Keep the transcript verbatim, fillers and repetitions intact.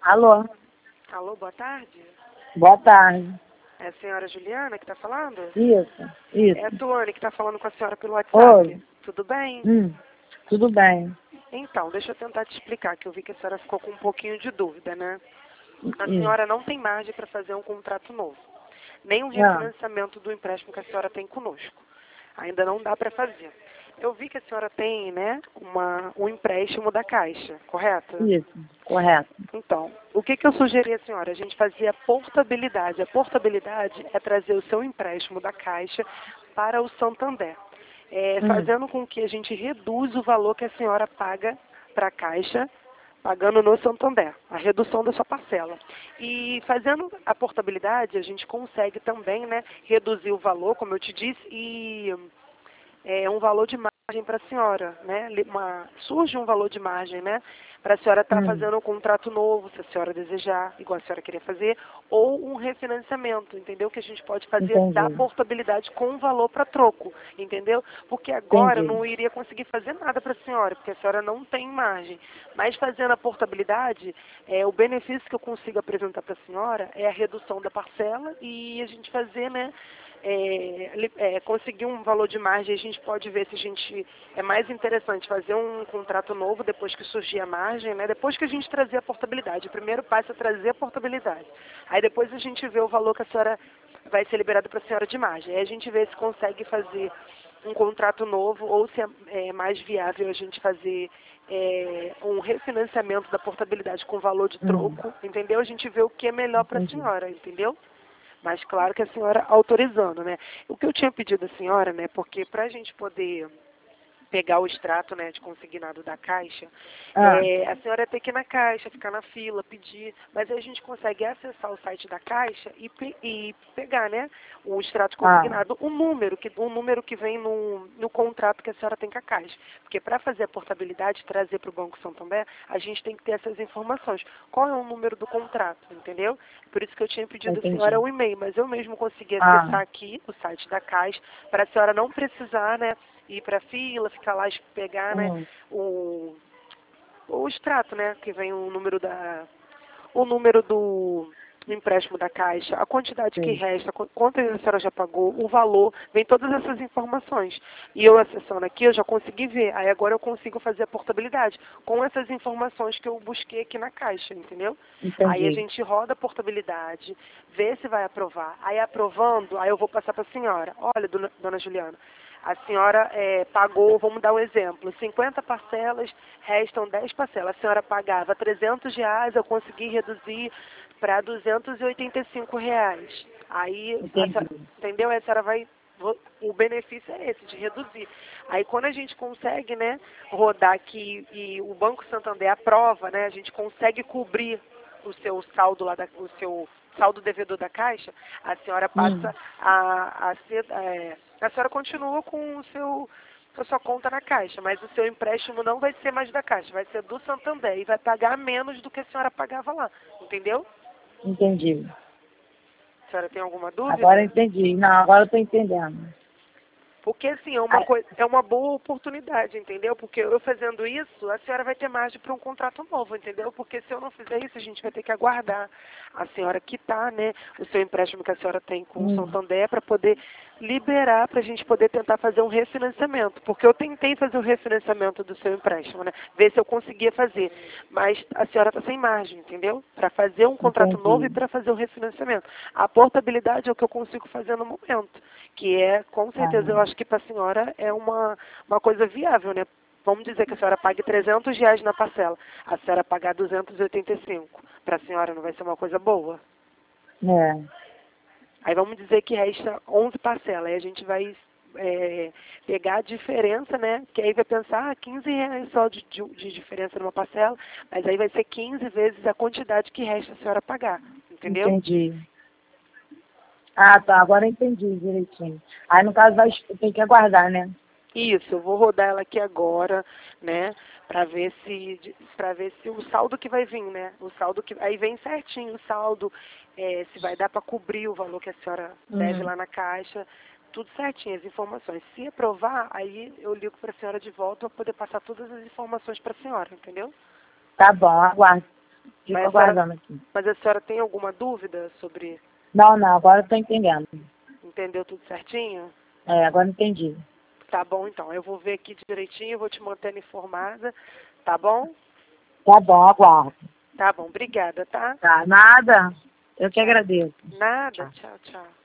Alô? Alô, boa tarde. Boa tarde. É a senhora Juliana que está falando? Isso, isso. É a Tuane que está falando com a senhora pelo WhatsApp. Oi. Tudo bem? Hum, tudo bem. Então, deixa eu tentar te explicar, que eu vi que a senhora ficou com um pouquinho de dúvida, né? A Isso. senhora não tem margem para fazer um contrato novo, nem um Ah, refinanciamento do empréstimo que a senhora tem conosco. Ainda não dá para fazer. Eu vi que a senhora tem, né, uma, um empréstimo da Caixa, correto? isso, correto. Então, o que, que eu sugeri à senhora? A gente fazia a portabilidade. A portabilidade é trazer o seu empréstimo da Caixa para o Santander, é, Hum, fazendo com que a gente reduza o valor que a senhora paga para a Caixa, pagando no Santander, a redução da sua parcela. E fazendo a portabilidade, a gente consegue também, né, reduzir o valor, como eu te disse, e é, um valor de margem para a senhora, né? Li- Uma, surge um valor de margem, né? Para a senhora estar hum, fazendo um contrato novo, se a senhora desejar, igual a senhora queria fazer, ou um refinanciamento, entendeu? Que a gente pode fazer da entendi, portabilidade com valor para troco, entendeu? Porque agora eu entendi, não iria conseguir fazer nada para a senhora, porque a senhora não tem margem. Mas fazendo a portabilidade, é, o benefício que eu consigo apresentar para a senhora é a redução da parcela e a gente fazer, né? É, li- é, conseguir um valor de margem, a gente pode ver se a gente é mais interessante fazer um contrato novo depois que surgir a margem, né? Depois que a gente trazer a portabilidade. O primeiro passo é trazer a portabilidade. Aí depois a gente vê o valor que a senhora vai ser liberado para a senhora de margem. Aí a gente vê se consegue fazer um contrato novo ou se é, é mais viável a gente fazer é, um refinanciamento da portabilidade com valor de hum, troco, entendeu? A gente vê o que é melhor para a entendi. senhora, entendeu? Mas claro que a senhora autorizando, né? O que eu tinha pedido à senhora, né? Porque para a gente poder pegar o extrato, né, de consignado da Caixa, Ah, é, a senhora tem que ir na Caixa, ficar na fila, pedir, mas aí a gente consegue acessar o site da Caixa e, pe- e pegar, né, o extrato ah, consignado, o número, que, o número que vem no, no contrato que a senhora tem com a Caixa. Porque para fazer a portabilidade e trazer para o Banco Santander, a gente tem que ter essas informações. Qual é o número do contrato, entendeu? Por isso que eu tinha pedido à senhora entendi. o e-mail, mas eu mesmo consegui Ah, acessar aqui o site da Caixa, para a senhora não precisar, né, ir para a fila, ficar lá, pegar, né, hum, o, o extrato, né, que vem o número da, o número do empréstimo da Caixa, a quantidade que sim, resta, qu- quanto a senhora já pagou, o valor, vem todas essas informações. E eu acessando aqui, eu já consegui ver. Aí agora eu consigo fazer a portabilidade com essas informações que eu busquei aqui na Caixa, entendeu? Aí a entendi. gente roda a portabilidade, vê se vai aprovar. Aí aprovando, aí eu vou passar para a senhora. Olha, dona, dona Juliana, a senhora é, pagou, vamos dar um exemplo, cinquenta parcelas, restam dez parcelas. A senhora pagava trezentos reais, eu consegui reduzir para duzentos e oitenta e cinco reais. Aí, a Entendi. senhora, entendeu? Aí a senhora vai, o benefício é esse, de reduzir. Aí quando a gente consegue, né, rodar aqui e o Banco Santander aprova, né, a gente consegue cobrir o seu saldo lá, da, o seu saldo devedor da Caixa, a senhora Hum, passa a, a ser, é, a senhora continua com o seu, a sua conta na Caixa, mas o seu empréstimo não vai ser mais da Caixa, vai ser do Santander e vai pagar menos do que a senhora pagava lá, entendeu? entendi. A senhora tem alguma Agora eu dúvida? entendi. Não, agora eu tô entendendo. Porque assim, é uma Ai, coisa, é uma boa oportunidade, entendeu? Porque eu fazendo isso, a senhora vai ter margem para um contrato novo, entendeu? Porque se eu não fizer isso, a gente vai ter que aguardar a senhora quitar, né, o seu empréstimo que a senhora tem com o hum, Santander para poder liberar, para a gente poder tentar fazer um refinanciamento. Porque eu tentei fazer o refinanciamento do seu empréstimo, né? Ver se eu conseguia fazer. Mas a senhora está sem margem, entendeu? Para fazer um contrato novo e entendi. para fazer o refinanciamento. A portabilidade é o que eu consigo fazer no momento, que é, com certeza, eu Ah, acho que para a senhora é uma, uma coisa viável, né? Vamos dizer que a senhora pague trezentos reais na parcela, a senhora pagar duzentos e oitenta e cinco. Para a senhora não vai ser uma coisa boa? é. Aí vamos dizer que resta onze parcelas, aí a gente vai é, pegar a diferença, né? Que aí vai pensar, ah, quinze reais só de, de, de diferença numa parcela, mas aí vai ser quinze vezes a quantidade que resta a senhora pagar, entendeu? Entendi. Ah, tá. Agora eu entendi direitinho. Aí, no caso, vai, tem que aguardar, né? Isso, eu vou rodar ela aqui agora, né, para ver se para ver se o saldo que vai vir, né, o saldo que aí vem certinho o saldo, é, se vai dar para cobrir o valor que a senhora deve Hum, lá na caixa, tudo certinho, as informações. Se aprovar, aí eu ligo para a senhora de volta para poder passar todas as informações para a senhora, entendeu? tá bom, aguardo. Fico Mas a senhora- aguardando aqui. Mas a senhora tem alguma dúvida sobre... Não, não, agora eu tô entendendo. Entendeu tudo certinho? É, agora entendi. Tá bom, então. Eu vou ver aqui direitinho, eu vou te mantendo informada. Tá bom? Tá bom, aguardo. Tá bom. Obrigada, tá? Tá, nada. Eu que agradeço. Nada. Tchau, tchau.